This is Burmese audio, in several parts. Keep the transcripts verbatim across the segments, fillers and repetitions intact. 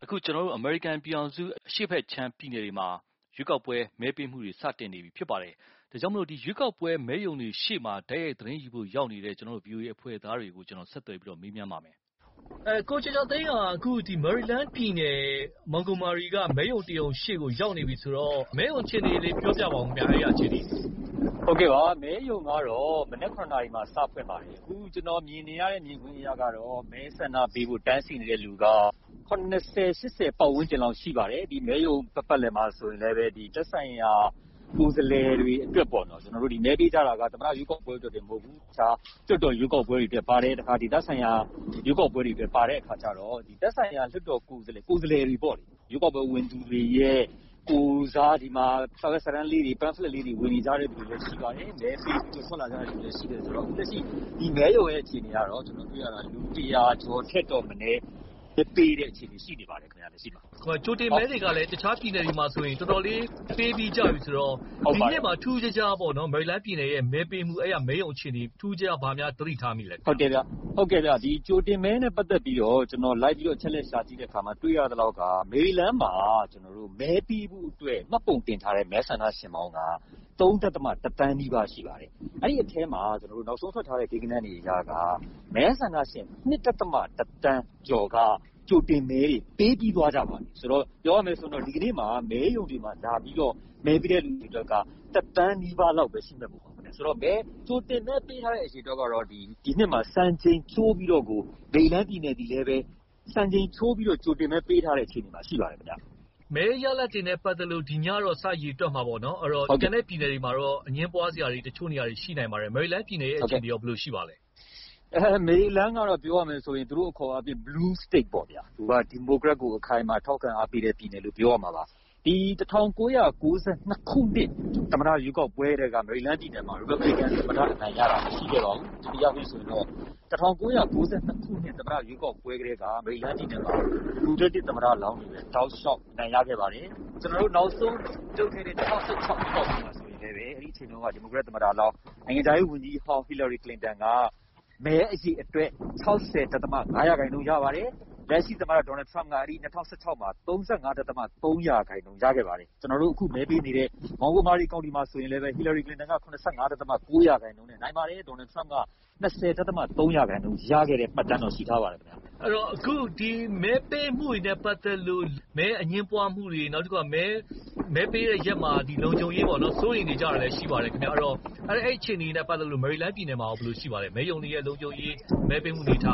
အခုကျွန်တော်တို့ American ပြည်အောင်စုအရှေ့ဘက်ခြမ်းပြည်နယ်တွေမှာရွေးကောက်ပွဲမဲပေးမှုတွေစတင်နေပြီဖြစ်ပါတယ်။ဒါကြောင့်မလို့ဒီရွေးကောက်ပွဲမဲယုံတွေရှေ့မှာတိုက်ရိုက်သတင်းယူဖို့ရောက်နေတဲ့ကျွန်တော်တို့ V O A အဖွဲ့သားတွေကိုကျွန်တော်ဆက်သွယ်ပြီးတော့မေးမြန်းပါမယ်။အဲကိုကျော်ကျော်သိန်းကအခုဒီ Maryland ပြည်နယ် Montgomery ကမဲယုံတယုံရှေ့ကိုရောက်နေပြီဆိုတော့မဲယုံချင်းတွေလေးပြောပြပါဦးခင်ဗျာအဲ့ဒီအခြေအနေ။ဟုတ်ကဲ့ပါမဲယုံကတော့မနေ့ကနာရီမှာစဖွင့်ပါတယ်။အခုကျွန်တော်မြင်နေရတဲ့မြင်ကွင်းအရကတော့မဲဆန္ဒပေးဖို့တန်းစီနေတဲ့လူက၇၀ ၈၀ပတ်ဝန်းကျင်လောက်ရှိပါတယ်။ဒီမဲယုံပတ်ပတ်လည်မှာဆိုရင်လည်းပဲဒီတက်ဆိုင်ရာကိုယ်စားလှယ်တွေအတွက်ပေါ့နော်ကျွန်တော်တို့ဒီမဲပေးကြတာကသမ္မတရွေးကောက်ပွဲအတွက်တင်မဟုတ်ဘူး။အခြားတွတ်တော်ရွေးကောက်ပွဲတွေအတွက်ပါတယ်။တခါဒီတက်ဆိုင်ရာရွေးကောက်ပွဲတွေအတွက်ပါတဲ့အခါကျတော့ဒီတက်ဆိုင်ရာလွှတ်တော်ကိုယ်စားလှယ်ကိုယ်စားလှယ်တွေပေါ့လေ။ရွေးကောက်ပွဲဝင်သူတွေရဲ့ကိုစားဒီမှာစာရွက်စာတမ်းလေးတွေ pamphlet လေးတွေဝင်နေကြတဲ့လူတွေလည်းရှိပါတယ်။မဲပေးပြီးဆွတ်လာကြတဲ့လူတွေရှိတယ်ဆိုတော့အခုလက်ရှိဒီမဲယုံရဲ့အခြေအနေကတော့ကျွန်တော်တွေ့ရတာလူတရာကျော်ထက်တော့မနည်းပေးတဲ့အခြေအနေရှိနေပါတယ်ခင်ဗျာလက်ရှိမှာဟိုကြိုတင်မဲတွေကလည်းတခြားပြည်နယ်တွေမှာဆိုရင်တော်တော်လေးပေးပြီးကြပြီဆိုတော့ဒီနေ့မှာထူးခြားခြားပေါ့နော် Maryland ပြည်နယ်ရဲ့မဲပေးမှုအဲ့ရမဲယုံအခြေအနေထူးခြားဘာများသတိထားမိလဲဟုတ်တယ်ဗျဟုတ်ကဲ့ဗျဒီကြိုတင်မဲနဲ့ပတ်သက်ပြီးတော့ကျွန်တော် live ပြီးတော့ချက်လက်ရှာကြည့်တဲ့အခါမှာတွေ့ရတဲ့လောက်က Maryland မှာကျွန်တော်တို့မဲပေးမှုအတွက်မှတ်ပုံတင်ထားတဲ့မဲဆန္ဒရှင်ပေါင်းကသုံး တန်းနီးပါးရှိပါတယ်။အဲ့ဒီအထဲမှာကျွန်တော်တို့နောက်ဆုံးထွက်ထားတဲ့ကိန်းဂဏန်းတွေအရကမဲဆန္ဒရှင်၂ တန်းကျော်ကကြိုတင်မဲတွေပေးပြီးသွားကြပါပြီ။ဆိုတော့ပြောရမယ်ဆိုတော့ဒီကနေ့မှာမဲယုံတွေမှာလာပြီးတော့မဲပေးတဲ့လူတွေအတွက်ကတသန်းနီးပါးလောက်ပဲရှိမဲ့ပုံပါပဲ။ဆိုတော့မဲကြိုတင်မဲပေးထားတဲ့အရေအတွက်ကတော့ဒီဒီနှစ်မှာစံချိန်ချိုးပြီးတော့ကိုဒေလန်ပြည်နယ်ဒီလည်းပဲစံချိန်ချိုးပြီးတော့ကြိုတင်မဲပေးထားတဲ့အခြေအနေမှာရှိပါတယ်ခင်ဗျ။မဲရလဒ်တွေနဲ့ပတ်သက်လို့ဒီညတော့စရည်တွက်မှာပေါ့နော်အဲ့တော့ကျန်တဲ့ပြည်နယ်တွေမှာတော့အငင်းပွားစရာတွေတချို့နေရာတွေရှိနိုင်ပါတယ် Maryland ပြည်နယ်ရဲ့အခြေအနေရောဘယ်လိုရှိပါလဲအဲ Maryland ကတော့ပြောရမယ်ဆိုရင်သူတို့အခေါ်အပြင် blue state ပေါ့ဗျာသူက Democrat ကိုအခိုင်အမာထောက်ခံအားပေးတဲ့ပြည်နယ်လို့ပြောရမှာပါဒီ၁၉၉၂ခုနှစ်သမ္မတရွေးကောက်ပွဲတွေက Maryland ပြည်နယ်မှာ Republican သမ္မတအနိုင်ရတာမရှိခဲ့ပါဘူး။ဒီရောက်ပြီဆိုရင်တော့၁၉၉၂ခုနှစ်သမ္မတရွေးကောက်ပွဲကလေးက Maryland ပြည်နယ်မှာလူတက်တဲ့သမ္မတလောင်းတွေပဲတောက်လျှောက်နိုင်ရခဲ့ပါတယ်။ကျွန်တော်တို့နောက်ဆုံးလုပ်ခဲ့တဲ့၂၀၁၆ရွေးကောက်ပွဲမှာဆိုရင်လည်းပဲအဲ့ဒီအချိန်တုန်းက Democrat သမ္မတလောင်းနိုင်ငံခြားရေးဝန်ကြီးဟောင်း Hillary Clinton ကမဲအရေအတွက်၆၀ ဒသမ ၅ ရာခိုင်နှုန်းရပါတယ်။လက်ရှိသမ္မတ Donald Trump ကအဲ့ဒီ၂၀၁၆မှာ၃၅ ဒသမ ၃ ရာခိုင်နှုန်းရခဲ့ပါတယ်။ကျွန်တော်တို့အခုမဲပေးနေတဲ့ Montgomery County မှာဆိုရင်လည်းပဲ Hillary Clinton က၇၅ ဒသမ ၉ ရာခိုင်နှုန်းနဲ့နိုင်ပါတယ်။ Donald Trump က၂၀ ဒသမ ၃ ရာခိုင်နှုန်းရခဲ့တဲ့မှတ်တမ်းတော့ရှိထားပါတယ်ခင်ဗျာ။အဲ့တော့အခုဒီမဲပေးမှုတွေနဲ့ပတ်သက်လို့မဲအငင်းပွားမှုတွေနောက်တစ်ခါမဲမဲပေးတဲ့ရက်မှာဒီလုံခြုံရေးပေါ့နော်စိုးရိမ်နေကြတာလည်းရှိပါတယ်ခင်ဗျာအဲ့တော့အဲ့အဲ့အခြေအနေနဲ့ပတ်သက်လို့ Maryland ပြည်နယ်မှာဘယ်လိုရှိပါလဲမဲယုံတွေရဲ့လုံခြုံရေးမဲပေးမှုနေထား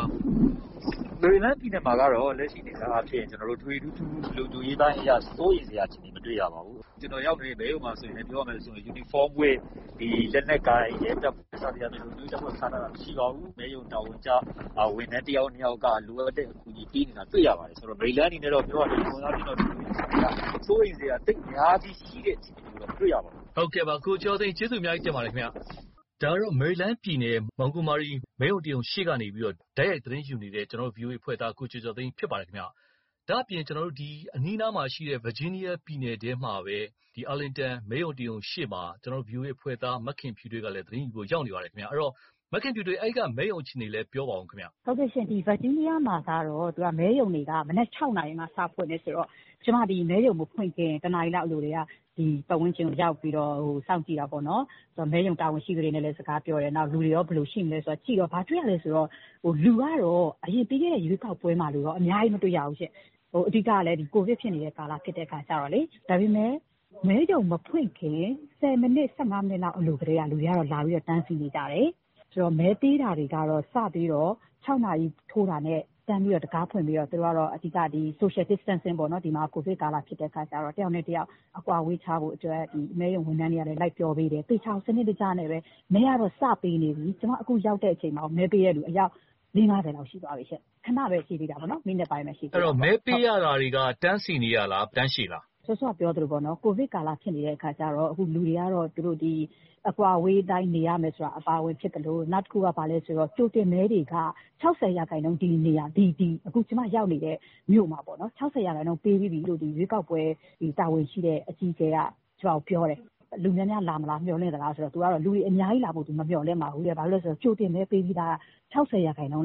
Maryland ပြည်နယ်မှာကတော့လက်ရှိနေတာအဖြစ်ကျွန်တော်တို့ထွေထူးထူးလုံခြုံရေးပိုင်းအရာစိုးရိမ်စရာအခြေအနေမတွေ့ရပါဘူးကျွန်တော်ရောက်နေတဲ့မဲယုံမှာဆိုရင်လည်းပြောရမယ်ဆိုရင် uniform ဝတ်ဒီလက်နက်ကိုင်ရဲတပ်ဖွဲ့စသည်အားဖြင့်လူမျိုးတပ်ဖွဲ့ထားတာမရှိပါဘူးမဲယုံတာဝန်ကျဝန်ထမ်းတယောက်နှစ်ယောက်ကလိုအပ်တဲ့အကူအညီပေးနေတာတွေ့ရပါတယ်ဆိုတော့ Maryland အနေနဲ့တော့ပြောရရင်ပုံစံချင်းတော့စိုးရိမ်စရာတိတ်များကြီးရှိတဲ့အခြေအနေကိုတော့တွေ့ရပါဘူးဟုတ်ကဲ့ပါကိုကျော်သိန်းကျေးဇူးအများကြီးတင်ပါတယ်ခင်ဗျာဒါတော့ Maryland ပြည်နယ် Montgomery မဲယုံတယုံရှေ့ကနေပြီးတော့တိုက်ရိုက်သတင်းယူနေတဲ့ကျွန်တော်တို့ V O A ဖွဲ့သားကိုကျော်ကျော်သိန်းဖြစ်ပါတယ်ခင်ဗျာဒါအပြင်ကျွန်တော်တို့ဒီအနီးနားမှာရှိတဲ့ Virginia ပြည်နယ်ထဲမှာပဲဒီ Arlington မဲယုံတယုံရှေ့မှာကျွန်တော်တို့ V O A ဖွဲ့သားမခင်ဖြူတွေကလည်းသတင်းယူဖို့ရောက်နေပါတယ်ခင်ဗျာအဲ့တော့မခင်ဖြူတွေအဲ့ကမဲယုံချင်းတွေလည်းပြောပါအောင်ခင်ဗျာဟုတ်ကဲ့ရှင်ဒီ Virginia မှာကတော့သူကမဲယုံတွေကမနက်၆နာရီမှစဖွင့်နေဆိုတော့ကျွန်မဒီမဲယုံမဖွင့်ခင်တနားရီလောက်အလိုတွေကဒီပတ်ဝန်းကျင်ကိုရောက်ပြီးတော့ဟိုစောင့်ကြည့်တာပေါ့နော်ဆိုတော့မဲယုံတာဝန်ရှိသူတွေနဲ့လည်းစကားပြောတယ်နောက်လူတွေရောဘယ်လိုရှိမလဲဆိုတော့ကြည့်တော့ဘာတွေ့ရလဲဆိုတော့ဟိုလူကတော့အရင်ပြီးခဲ့တဲ့ရွေးကောက်ပွဲမှာလို့တော့အများကြီးမတွေ့ရဘူးရှင်ဟိုအဓိကလည်းဒီကိုဗစ်ဖြစ်နေတဲ့ကာလဖြစ်တဲ့အခါကျတော့လေဒါပေမဲ့မဲယုံမဖွင့်ခင်ဆယ်မိနစ်၁၅မိနစ်လောက်အလိုကလေးကလူတွေကတော့လာပြီးတော့တန်းစီနေကြတယ်ဆိုတော့မဲပေးတာတွေကတော့စပြီးတော့၆နာရီထိုးတာနဲ့တန်းပြီးတော့တကားဖွင့်ပြီးတော့သူတို့ကတော့အဓိကဒီ social distancing ပေါ့နော်ဒီမှာကိုဗစ်ကာလဖြစ်တဲ့အခါကျတော့တယောက်နဲ့တယောက်အကွာဝေးခြားဖို့အတွက်ဒီမဲယုံဝန်ထမ်းတွေကလည်းလိုက်ပြောပေးတယ်တေချောင်စနစ်တကျနဲ့ပဲမဲကတော့စပေးနေပြီကျွန်တော်အခုရောက်တဲ့အချိန်မှာမဲပေးရတဲ့လူအယောက်၄၅၀လောက်ရှိသွားပြီရှင့်ခဏပဲရှိသေးတာပေါ့နော်မိနစ်ပိုင်းပဲရှိသေးတယ်အဲ့တော့မဲပေးရတာတွေကတန်းစီနေရလားတန်းရှိလားဆောဆောပြောသလိုပေါ့နော်ကိုဗစ်ကာလဖြစ်နေတဲ့အခါကျတော့အခုလူတွေကတော့သူတို့ဒီအကွာဝေးတိုင်းနေရမယ်ဆိုတာအပါဝင်ဖြစ်တယ်လို့နောက်တစ်ခုကဘာလဲဆိုတော့ကြိုတင်မဲတွေက၆၀ရာခိုင်နှုန်းဒီနေရာဒီဒီအခုကျွန်မရောက်နေတဲ့မြို့မှာပေါ့နော်၆၀ရာခိုင်နှုန်းပေးပြီးပြီလို့ဒီရွေးကောက်ပွဲဒီတာဝန်ရှိတဲ့အကြီးအကဲကကျွန်တော်ပြောတယ်လူများများလာမလားမျှော်လင့်သလားဆိုတော့သူကတော့လူတွေအများကြီးလာဖို့သူမမျှော်လင့်ပါဘူးလေဘာလို့လဲဆိုတော့ကြိုတင်မဲပေးပြီးသား၆၀ရာခိုင်နှုန်းလောက်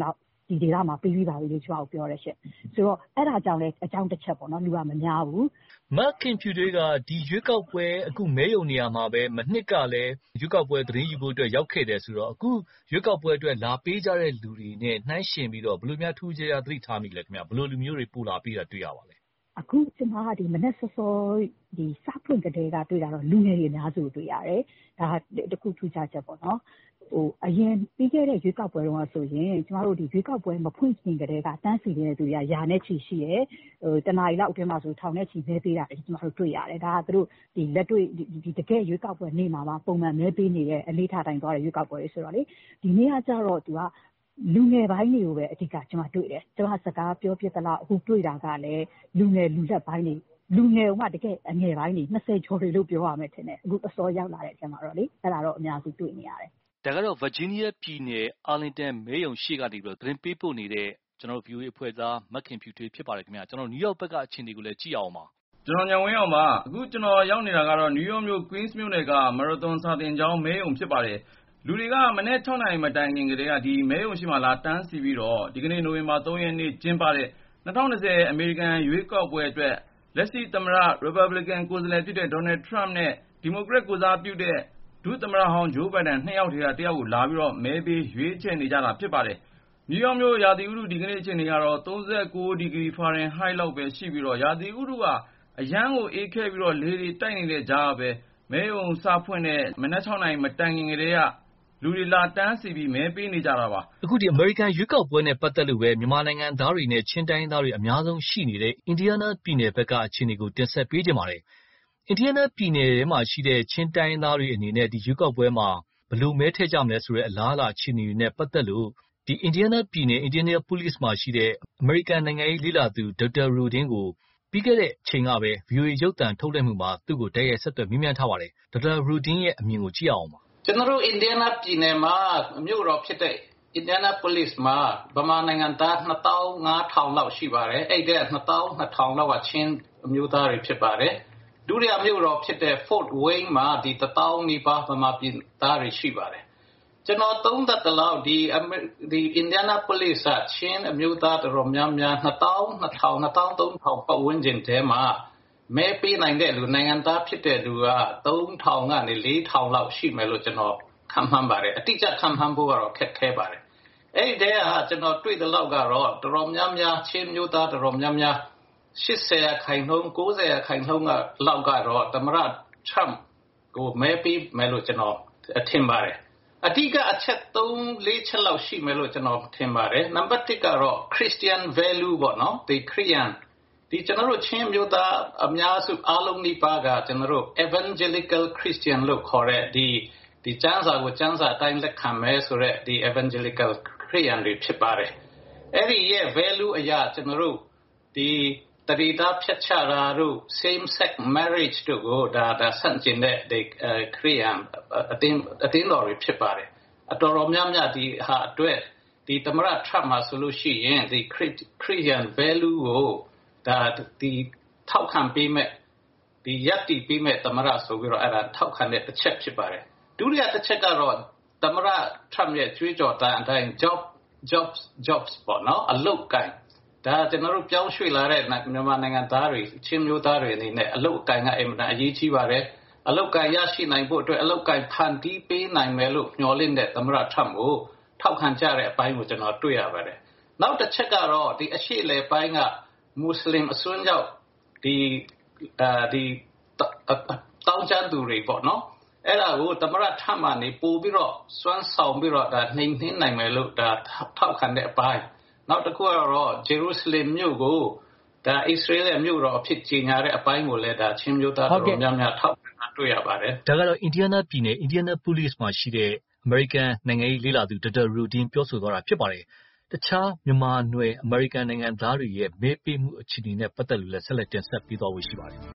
ဒီဒေသမှာပြီးပြီးပါပြီလို့ကျွန်တော်ပြောရရှင့်ဆိုတော့အဲ့ဒါကြောင့်လည်းအကြောင်းတစ်ချက်ပေါ့နော်လူကမများဘူးမခင်ဖြူတွေကဒီရွေးကောက်ပွဲအခုမဲယုံနေရမှာပဲမနှစ်ကလည်းရွေးကောက်ပွဲသတင်းယူဖို့အတွက်ရောက်ခဲ့တယ်ဆိုတော့အခုရွေးကောက်ပွဲအတွက်လာပေးကြတဲ့လူတွေနဲ့နှိုင်းယှဉ်ပြီးတော့ဘယ်လိုများထူးခြားခြားသတိထားမိလဲခင်ဗျဘယ်လိုလူမျိုးတွေပို့လာပေးတာတွေ့ရပါလဲအခုကျွန်တော်ကဒီမနေ့စောစောဒီစဖွင့်ကလေးကတွေ့တာတော့လူငယ်တွေအများစုတွေ့ရတယ်ဒါတခုထူးခြားချက်ပေါ့နော်ဟိုအရင်ပြီးခဲ့တဲ့ရွေးကောက်ပွဲတုန်းကဆိုရင်ကျမတို့ဒီရွေးကောက်ပွဲမဖွင့်ခင်ကတည်းကတန်းစီနေတဲ့သူတွေကယာနဲ့ချီရှိရဲဟိုတနားရီလောက်အတွင်းမှာဆိုထောင်နဲ့ချီမဲပေးတာကျမတို့တွေ့ရတယ်ဒါကသူတို့ဒီလက်တွေ့ဒီတကယ်ရွေးကောက်ပွဲနေ့မှာပုံမှန်မဲပေးနေတဲ့အလေးထားတိုင်းသွားတဲ့ရွေးကောက်ပွဲတွေဆိုတော့လေဒီနေ့ကကျတော့သူကလူငယ်ပိုင်းတွေကိုပဲအဓိကကျွန်မတွေ့တယ်ကျွန်မစကားပြောပြသလားအခုတွေ့တာကလည်းလူငယ်လူလက်ပိုင်းတွေလူငယ်ကတကယ်အငယ်ပိုင်းတွေနှစ်ဆယ်ကျော်တွေလို့ပြောရမယ်ထင်တယ်အခုအစောရောက်လာတဲ့အချိန်မှာတော့လေအဲ့ဒါတော့အများစုတွေ့နေရတယ်ဒါကတော့ Virginia ပြည်နယ် Arlington မဲရုံရှိကနေပြီးတော့သတင်းပေးပို့နေတဲ့ကျွန်တော် V O A အဖွဲ့သားမခင်ဖြူထွေးဖြစ်ပါတယ်ခင်ဗျာကျွန်တော် New York ဘက်ကအခြေအနေကိုလည်းကြည့်အောင်ပါကျွန်တော်ညဝင်းအောင်ပါအခုကျွန်တော်ရောက်နေတာကတော့ New York မြို့ Queens မြို့နယ်က Marathon စာသင်ကျောင်းမဲရုံဖြစ်ပါတယ်လူတွေကမနေ့၆နာရီမတိုင်ခင်ကတည်းကဒီမဲရုံရှိမှလာတန်းစီပြီးတော့ဒီကနေ့နိုဝင်ဘာ၃ရက်နေ့ကျင်းပတဲ့၂၀၂၀အမေရိကန်ရွေးကောက်ပွဲအတွက်လက်ရှိသမ္မတ Republican ကိုယ်စားလှယ်ဖြစ်တဲ့ Donald Trump နဲ့ Democrat ကိုယ်စားပြုတဲ့ဒုသမ္မတဟောင်း Joe Biden နှစ်ယောက်ထဲကတယောက်ကိုလာပြီးတော့မဲပေးရွေးချယ်နေကြတာဖြစ်ပါတယ်။ New York မြို့ရာသီဥတုဒီကနေ့အချိန်တွေကတော့၃၉ဒီဂရီဖာရင်ဟိုက်လောက်ပဲရှိပြီးတော့ရာသီဥတုကအရမ်းကိုအေးခဲပြီးတော့လေတွေတိုက်နေတဲ့ကြားပဲမဲရုံစဖွင့်တဲ့မနက်၆နာရီမတိုင်ခင်ကတည်းကလူတွေလာတန်းစီပြီးမဲပေးနေကြတာပါအခုဒီ American ရွေးကောက်ပွဲနဲ့ပတ်သက်လို့ပဲမြန်မာနိုင်ငံသားတွေနဲ့ချင်းတိုင်းသားတွေအများဆုံးရှိနေတဲ့ Indiana ပြည်နယ်ဘက်ကအခြေအနေကိုတင်ဆက်ပေးကြပါမယ်။ Indiana ပြည်နယ်ထဲမှာရှိတဲ့ချင်းတိုင်းသားတွေအနေနဲ့ဒီရွေးကောက်ပွဲမှာဘယ်လိုမဲထည့်ကြမလဲဆိုတဲ့အလားအလာအခြေအနေတွေနဲ့ပတ်သက်လို့ဒီ Indiana ပြည်နယ် Indianapolis မှာရှိတဲ့ American နိုင်ငံရေးလေ့လာသူဒေါက်တာရိုဒင်းကိုပြီးခဲ့တဲ့အချိန်ကပဲ V O A ရုပ်သံထုတ်လွှင့်မှုမှာသူ့ကိုတိုက်ရိုက်ဆက်သွယ်မေးမြန်းထားပါတယ်။ဒေါက်တာရိုဒင်းရဲ့အမြင်ကိုကြည့်အောင်ပါ။ကျွန်တော်တို့ Indiana ပြည်နယ်မှာမြို့တော်ဖြစ်တဲ့ Indianapolis မှာဗမာနိုင်ငံသားနှစ်သောင်းငါးထောင်လောက်ရှိပါတယ်။အဲ့ဒီနှစ်သောင်းနှစ်ထောင်လောက်ကချင်းအမျိုးသားတွေဖြစ်ပါတယ်။ဒုတိယမြို့တော်ဖြစ်တဲ့ Fort Wayne မှာဒီတစ်သောင်းနီးပါးဗမာပြည်သားတွေရှိပါတယ်။ကျွန်တော်သုံးသပ်တယ်လို့ဒီဒီ Indianapolis ကချင်းအမျိုးသားတော်များများနှစ်သောင်းနှစ်ထောင်နှစ်သောင်းသုံးထောင်ပတ်ဝန်းကျင်ထဲမှာမဲပေးနိုင်တဲ့လူနိုင်ငံသားဖြစ်တဲ့လူကသုံးထောင်ကနေလေးထောင်လောက်ရှိမယ်လို့ကျွန်တော်ခန့်မှန်းပါတယ်အတိအကျခန့်မှန်းဖို့ကတော့ခက်ခဲပါတယ်အဲ့ဒီတည်းကကျွန်တော်တွေ့တဲ့လောက်ကတော့တော်များများချင်းမျိုးသားတော်များများ၈၀ရာခိုင်နှုန်း၉၀ရာခိုင်နှုန်းကလောက်ကတော့သမ္မတ Trump ကိုမဲပေးမယ်လို့ကျွန်တော်ထင်ပါတယ်အဓိကအချက်၃၄ချက်လောက်ရှိမယ်လို့ကျွန်တော်ထင်ပါတယ်နံပါတ်၁ကတော့ Christian value ပေါ့နော်ဒီ Christianဒီကျွန်တော်တို့ချင်းမျိုးသားအများစုအားလုံးဒီပါကကျွန်တော်တို့ evangelical Christian လို့ခေါ်တဲ့ဒီဒီကျမ်းစာကိုကျမ်းစာအတိုင်းလက်ခံမယ်ဆိုတဲ့ဒီ evangelical Christian တွေဖြစ်ပါတယ်အဲ့ဒီရဲ့ value အရာကျွန်တော်တို့ဒီတတိတာဖြတ်ချတာတို့ same sex marriage တို့ကိုဒါဒါဆန့်ကျင်တဲ့ဒီ Christian အတင်းအတင်းတော်တွေဖြစ်ပါတယ်အတော်တော်များများဒီဟာအတွက်ဒီသမ္မတ Trump မှာဆိုလို့ရှိရင်ဒီ Christian value ကိုဒါဒီထောက်ခံပေးမဲ့ဒီယက်တီပေးမဲ့သမ္မတဆိုပြီးတော့အဲ့ဒါထောက်ခံတဲ့တစ်ချက်ဖြစ်ပါတယ်ဒုတိယတစ်ချက်ကတော့သမ္မတ Trump ရဲ့ကြွေးကြော်တဲ့အတိုင်း job jobs jobs ပေါ့နော်အလုပ်ကိုင်ဒါကျွန်တော်တို့ပြောင်းရွှေ့လာတဲ့မြန်မာနိုင်ငံသားတွေချင်းမျိုးသားတွေအနေနဲ့အလုပ်ကိုင်ကအင်မတန်အရေးကြီးပါတယ်အလုပ်ကိုင်ရရှိနိုင်ဖို့အတွက်အလုပ်ကိုင်ဖန်တီးပေးနိုင်မယ်လို့မျှော်လင့်တဲ့သမ္မတ Trump ကိုထောက်ခံကြတဲ့အပိုင်းကိုကျွန်တော်တွေ့ရပါတယ်နောက်တစ်ချက်ကတော့ဒီအရှိလေပိုင်းကမွတ်စလင်အစွန်းရောက်ဒီအဲဒီတောင်းချသူတွေပေါ့နော်အဲ့ဒါကိုသမ္မတထပ်မနေပို့ပြီးတော့စွမ်းဆောင်ပြီးတော့ဒါနှိမ်နှင်းနိုင်မယ်လို့ဒါထောက်ခံတဲ့အပိုင်းနောက်တစ်ခုကတော့ဂျေရုဆလင်မြို့ကိုဒါအစ္စရေးရဲ့မြို့တော်အဖြစ်ကြီးညာတဲ့အပိုင်းကိုလည်းဒါချင်းမျိုးသားတော်များများထောက်ခံတာတွေ့ရပါတယ်ဒါကတော့ Indiana ပြည်နယ် Indianapolis မှာရှိတဲ့ American နိုင်ငံရေးလေ့လာသူဒေါက်တာရိုဒင်းပြောဆိုသွားတာဖြစ်ပါတယ်တခြားမြန်မာနွယ် American နိုင်ငံသားတွေရဲ့မဲပေးမှုအခြေအနေနဲ့ပတ်သက်လို့လည်းဆက်လက်တင်ဆက်ပေးသွားဖို့ရှိပါတယ်